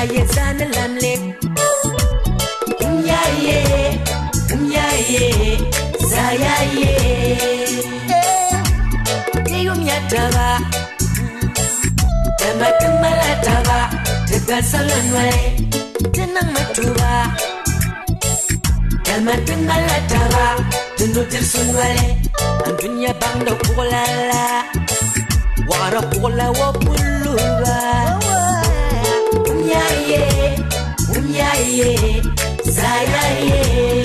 ye zana lamle ye saya ye yataba Tamatala taba Tagasalanwe Tenang matuba Tamatala taba Tenutir sunwale Antunya bangda kulala Wara kula wapuluba Umyaye Saya ye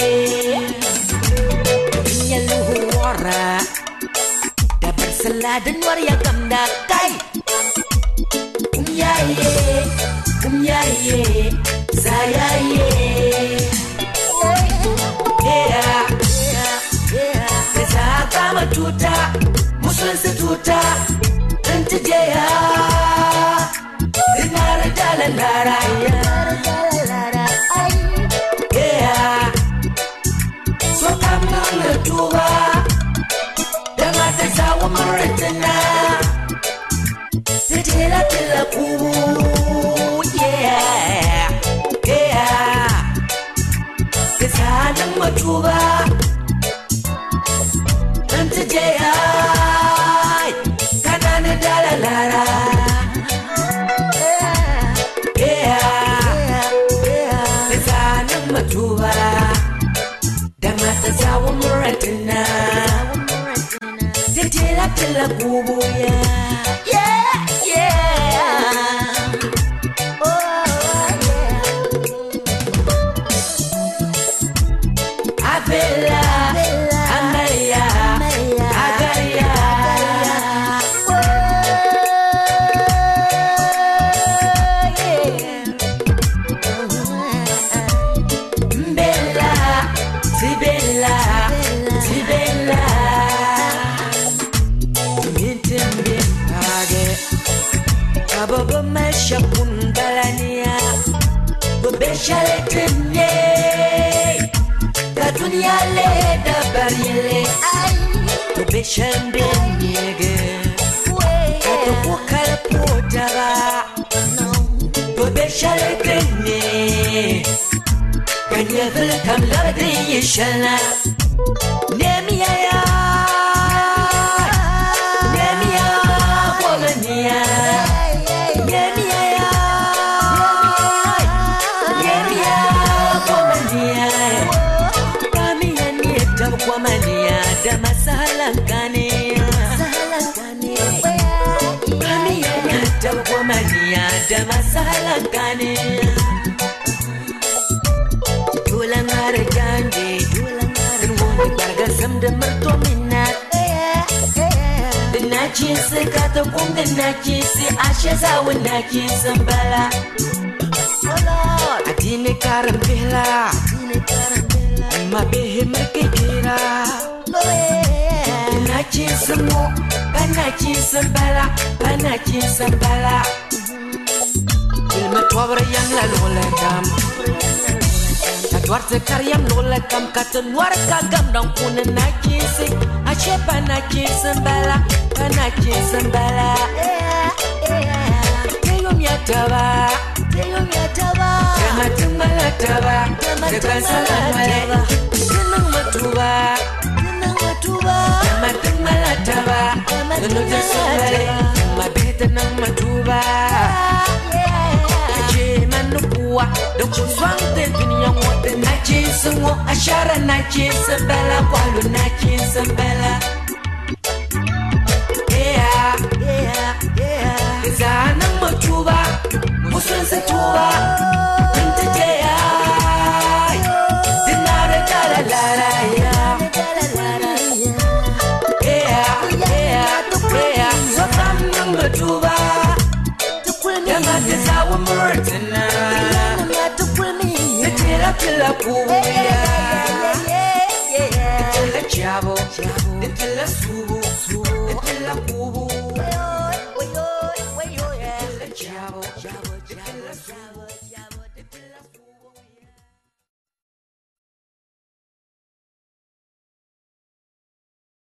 Nyaluhu wara Seladan waria kamda kai umyaye saya ye Pesa kama tuta musunsi tuta Antijeya Dinara jalandara So kama ngetuba Sawa maratana Titila tila kubu Yeah Kesana matuba Nantijeya Kanane dalalara Kesana matuba Damata sawa maratana Tila kubu yeah Abela Amaya Agaya Mbela Tibela Baba mesha pungalania Bobesha letenye Katunya le dabarile Bobesha mbenyege Katokukala potara Bobesha letenye Kanyevele kamlade yeshana Nemiya Bolania Masalah kane Tulang ada janji Wong bargasam de mertominat Denachi sekata pun denachi si asya zawan nachi sembala Adine karambela Ma behe merkekira Denachi semu Panachi sembala Ilma tuabra yang la loladam Tatuar sekar yang loladam Kata luar kagam dong puna nakisi Ashe panachi sembala Tengom yataba Tengah taba Tekan salah male Tenang matuba Tengah taba Tenang jasumale Mabih tenang matuba Doko swang ten dunia wote nachi semua asyara nachi sembala walu nachi sembala Kesana matuba musun setuba Nantijeya Dinara dalalara Sokam nang matuba Jangan kesawa mertena Tila kubu Tila chavo Tila subu Tila kubu Tila chavo Tila subu